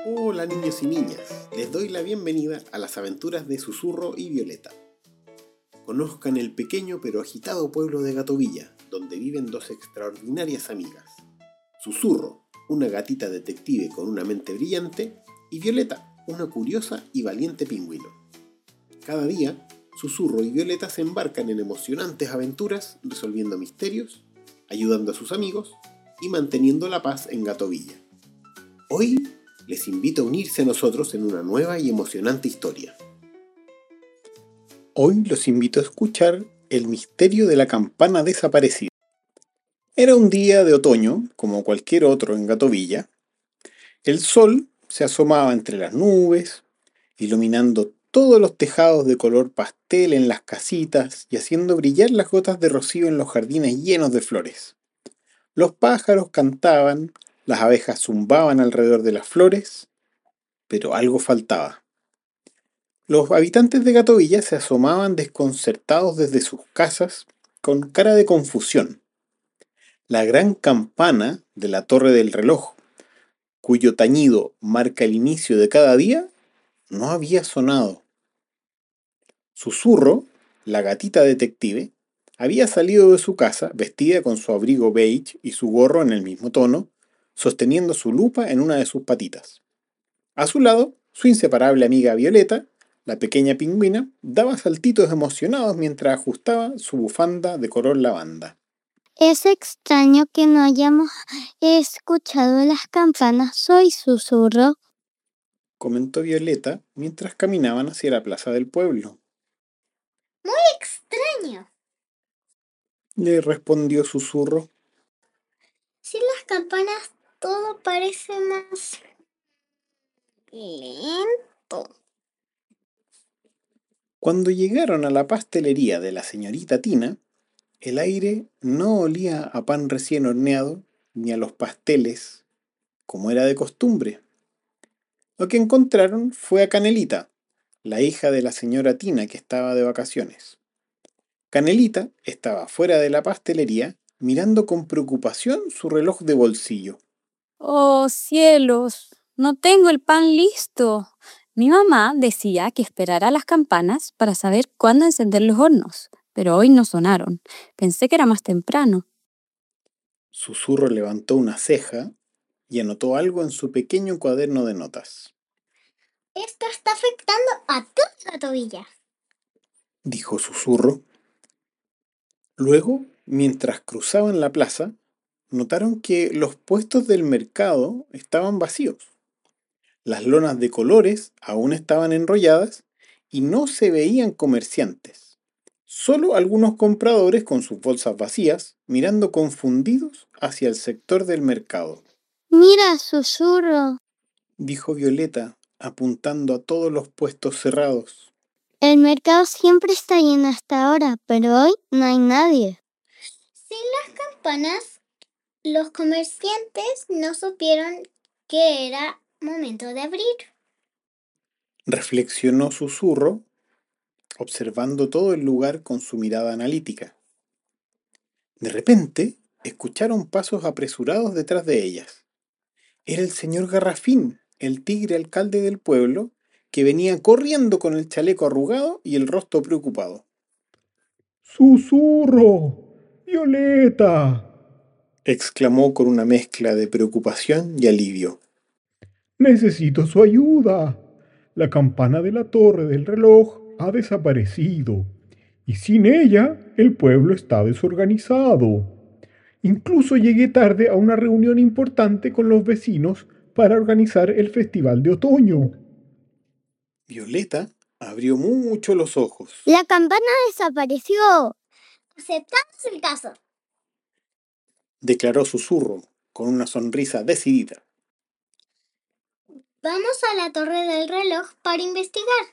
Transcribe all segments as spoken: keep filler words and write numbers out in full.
Hola niños y niñas, les doy la bienvenida a las aventuras de Susurro y Violeta. Conozcan el pequeño pero agitado pueblo de Gatovilla, donde viven dos extraordinarias amigas. Susurro, una gatita detective con una mente brillante, y Violeta, una curiosa y valiente pingüino. Cada día, Susurro y Violeta se embarcan en emocionantes aventuras resolviendo misterios, ayudando a sus amigos y manteniendo la paz en Gatovilla. Hoy les invito a unirse a nosotros en una nueva y emocionante historia. Hoy los invito a escuchar el misterio de la campana desaparecida. Era un día de otoño, como cualquier otro en Gatovilla. El sol se asomaba entre las nubes, iluminando todos los tejados de color pastel en las casitas y haciendo brillar las gotas de rocío en los jardines llenos de flores. Los pájaros cantaban, las abejas zumbaban alrededor de las flores, pero algo faltaba. Los habitantes de Gatovilla se asomaban desconcertados desde sus casas con cara de confusión. La gran campana de la torre del reloj, cuyo tañido marca el inicio de cada día, no había sonado. Susurro, la gatita detective, había salido de su casa vestida con su abrigo beige y su gorro en el mismo tono, sosteniendo su lupa en una de sus patitas. A su lado, su inseparable amiga Violeta, la pequeña pingüina, daba saltitos emocionados mientras ajustaba su bufanda de color lavanda. Es extraño que no hayamos escuchado las campanas. Soy Susurro. Comentó Violeta mientras caminaban hacia la plaza del pueblo. Muy extraño. Le respondió Susurro. Sin las campanas todo parece más lento. Cuando llegaron a la pastelería de la señorita Tina, el aire no olía a pan recién horneado ni a los pasteles, como era de costumbre. Lo que encontraron fue a Canelita, la hija de la señora Tina que estaba de vacaciones. Canelita estaba fuera de la pastelería mirando con preocupación su reloj de bolsillo. ¡Oh, cielos! No tengo el pan listo. Mi mamá decía que esperara las campanas para saber cuándo encender los hornos, pero hoy no sonaron. Pensé que era más temprano. Susurro levantó una ceja y anotó algo en su pequeño cuaderno de notas. Esto está afectando a toda Gatovilla, dijo Susurro. Luego, mientras cruzaban la plaza, notaron que los puestos del mercado estaban vacíos. Las lonas de colores aún estaban enrolladas y no se veían comerciantes. Solo algunos compradores con sus bolsas vacías, mirando confundidos hacia el sector del mercado. Mira, Susurro. Dijo Violeta, apuntando a todos los puestos cerrados. El mercado siempre está lleno hasta ahora, pero hoy no hay nadie. Sin las campanas, los comerciantes no supieron que era momento de abrir. Reflexionó Susurro, observando todo el lugar con su mirada analítica. De repente, escucharon pasos apresurados detrás de ellas. Era el señor Garrafín, el tigre alcalde del pueblo, que venía corriendo con el chaleco arrugado y el rostro preocupado. ¡Susurro! ¡Violeta! Exclamó con una mezcla de preocupación y alivio. Necesito su ayuda. La campana de la torre del reloj ha desaparecido y sin ella el pueblo está desorganizado. Incluso llegué tarde a una reunión importante con los vecinos para organizar el festival de otoño. Violeta abrió mucho los ojos. La campana desapareció. Aceptamos el caso, declaró Susurro, con una sonrisa decidida. Vamos a la torre del reloj para investigar.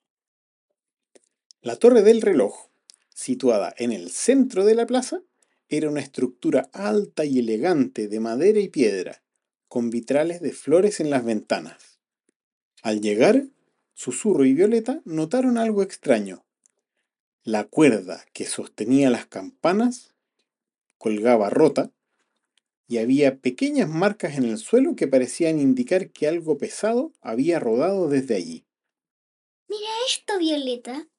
La torre del reloj, situada en el centro de la plaza, era una estructura alta y elegante de madera y piedra, con vitrales de flores en las ventanas. Al llegar, Susurro y Violeta notaron algo extraño. La cuerda que sostenía las campanas colgaba rota y había pequeñas marcas en el suelo que parecían indicar que algo pesado había rodado desde allí. Mira esto, Violeta,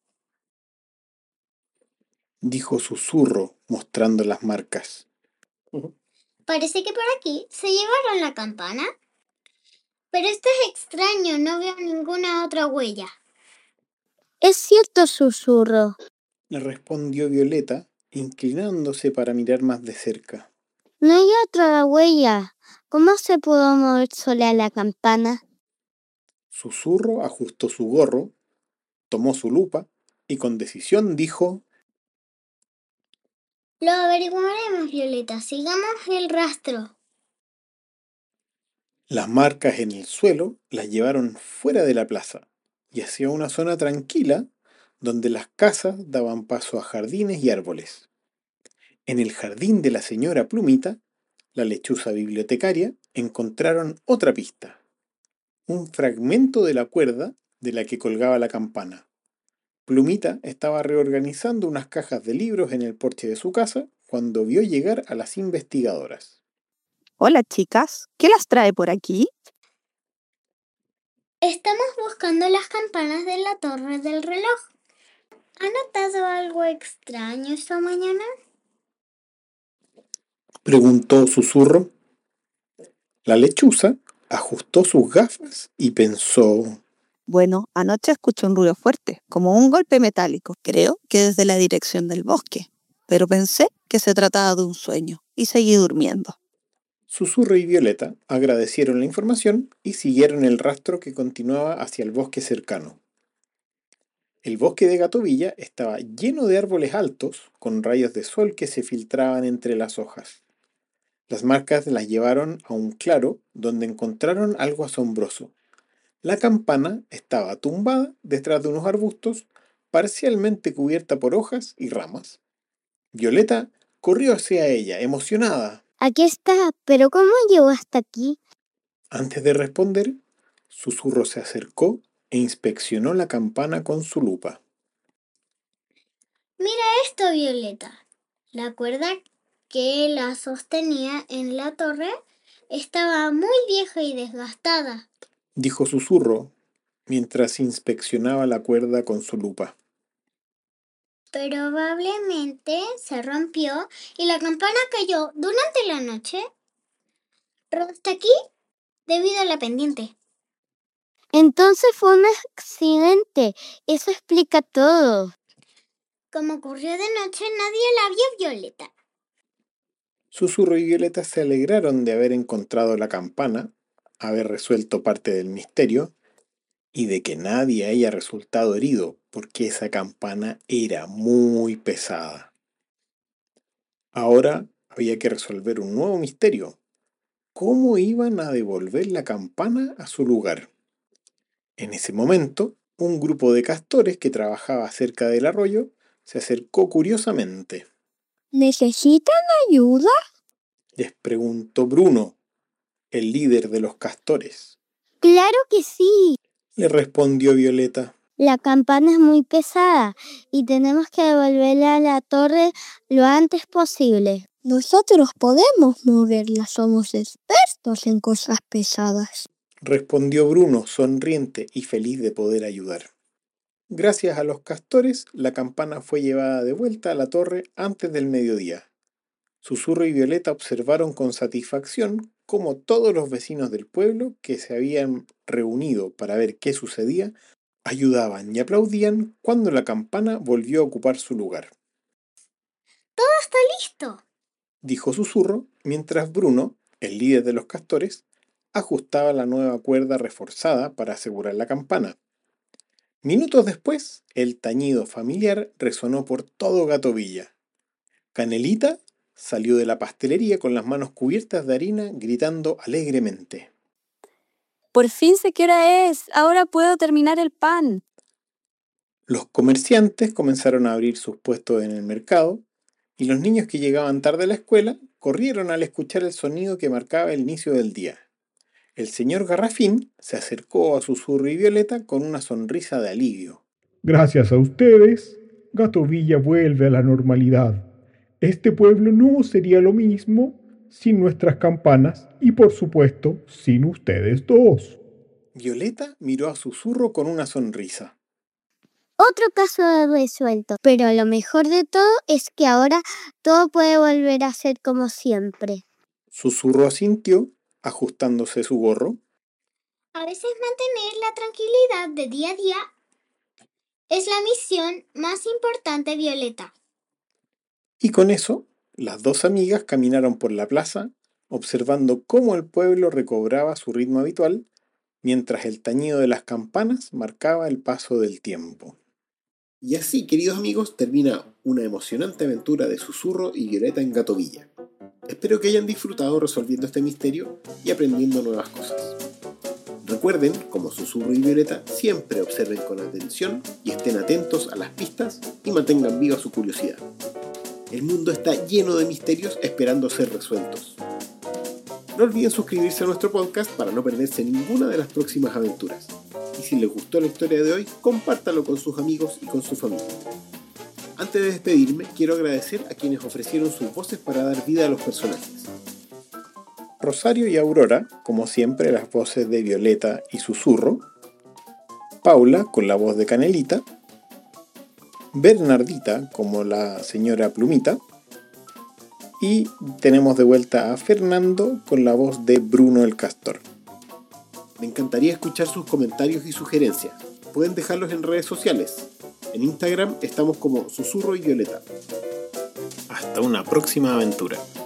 dijo Susurro, mostrando las marcas. Parece que por aquí se llevaron la campana. Pero esto es extraño, no veo ninguna otra huella. Es cierto, Susurro, le respondió Violeta, inclinándose para mirar más de cerca. No hay otra huella. ¿Cómo se pudo mover sola la campana? Susurro ajustó su gorro, tomó su lupa y con decisión dijo: Lo averiguaremos, Violeta. Sigamos el rastro. Las marcas en el suelo las llevaron fuera de la plaza y hacia una zona tranquila donde las casas daban paso a jardines y árboles. En el jardín de la señora Plumita, la lechuza bibliotecaria, encontraron otra pista: un fragmento de la cuerda de la que colgaba la campana. Plumita estaba reorganizando unas cajas de libros en el porche de su casa cuando vio llegar a las investigadoras. Hola, chicas, ¿qué las trae por aquí? Estamos buscando las campanas de la torre del reloj. ¿Ha notado algo extraño esta mañana? Preguntó Susurro. La lechuza ajustó sus gafas y pensó: Bueno, anoche escuché un ruido fuerte, como un golpe metálico, creo que desde la dirección del bosque, pero pensé que se trataba de un sueño y seguí durmiendo. Susurro y Violeta agradecieron la información y siguieron el rastro que continuaba hacia el bosque cercano. El bosque de Gatovilla estaba lleno de árboles altos con rayos de sol que se filtraban entre las hojas. Las marcas las llevaron a un claro donde encontraron algo asombroso. La campana estaba tumbada detrás de unos arbustos, parcialmente cubierta por hojas y ramas. Violeta corrió hacia ella, emocionada. Aquí está, pero ¿cómo llegó hasta aquí? Antes de responder, Susurro se acercó e inspeccionó la campana con su lupa. Mira esto, Violeta. La cuerda que la sostenía en la torre estaba muy vieja y desgastada, dijo Susurro mientras inspeccionaba la cuerda con su lupa. Probablemente se rompió y la campana cayó durante la noche. Hasta aquí debido a la pendiente. Entonces fue un accidente. Eso explica todo. Como ocurrió de noche, nadie la vio, Violeta. Susurro y Violeta se alegraron de haber encontrado la campana, haber resuelto parte del misterio y de que nadie haya resultado herido, porque esa campana era muy pesada. Ahora había que resolver un nuevo misterio. ¿Cómo iban a devolver la campana a su lugar? En ese momento, un grupo de castores que trabajaba cerca del arroyo se acercó curiosamente. ¿Necesitan ayuda? Les preguntó Bruno, el líder de los castores. Claro que sí. Le respondió Violeta. La campana es muy pesada y tenemos que devolverla a la torre lo antes posible. Nosotros podemos moverla, somos expertos en cosas pesadas. Respondió Bruno, sonriente y feliz de poder ayudar. Gracias a los castores, la campana fue llevada de vuelta a la torre antes del mediodía. Susurro y Violeta observaron con satisfacción cómo todos los vecinos del pueblo que se habían reunido para ver qué sucedía, ayudaban y aplaudían cuando la campana volvió a ocupar su lugar. ¡Todo está listo!, dijo Susurro, mientras Bruno, el líder de los castores, ajustaba la nueva cuerda reforzada para asegurar la campana. Minutos después, el tañido familiar resonó por todo Gatovilla. Canelita salió de la pastelería con las manos cubiertas de harina, gritando alegremente. Por fin sé qué hora es. Ahora puedo terminar el pan. Los comerciantes comenzaron a abrir sus puestos en el mercado y los niños que llegaban tarde a la escuela corrieron al escuchar el sonido que marcaba el inicio del día. El señor Garrafín se acercó a Susurro y Violeta con una sonrisa de alivio. Gracias a ustedes, Gatovilla vuelve a la normalidad. Este pueblo no sería lo mismo sin nuestras campanas y por supuesto sin ustedes dos. Violeta miró a Susurro con una sonrisa. Otro caso resuelto, pero lo mejor de todo es que ahora todo puede volver a ser como siempre. Susurro asintió, ajustándose su gorro. A veces mantener la tranquilidad de día a día es la misión más importante, Violeta. Y con eso, las dos amigas caminaron por la plaza, observando cómo el pueblo recobraba su ritmo habitual, mientras el tañido de las campanas marcaba el paso del tiempo. Y así, queridos amigos, termina una emocionante aventura de Susurro y Violeta en Gatovilla. Espero que hayan disfrutado resolviendo este misterio y aprendiendo nuevas cosas. Recuerden, como Susurro y Violeta, siempre observen con atención y estén atentos a las pistas y mantengan viva su curiosidad. El mundo está lleno de misterios esperando ser resueltos. No olviden suscribirse a nuestro podcast para no perderse ninguna de las próximas aventuras. Y si les gustó la historia de hoy, compártanlo con sus amigos y con su familia. Antes de despedirme, quiero agradecer a quienes ofrecieron sus voces para dar vida a los personajes. Rosario y Aurora, como siempre, las voces de Violeta y Susurro. Paula, con la voz de Canelita. Bernardita, como la señora Plumita. Y tenemos de vuelta a Fernando, con la voz de Bruno el Castor. Me encantaría escuchar sus comentarios y sugerencias. Pueden dejarlos en redes sociales. En Instagram estamos como Susurro y Violeta. Hasta una próxima aventura.